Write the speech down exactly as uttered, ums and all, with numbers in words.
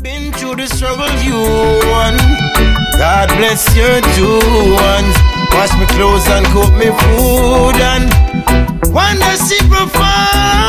Been through the struggle you won. God bless your two ones. Wash me clothes and cook me food and wonder she provide.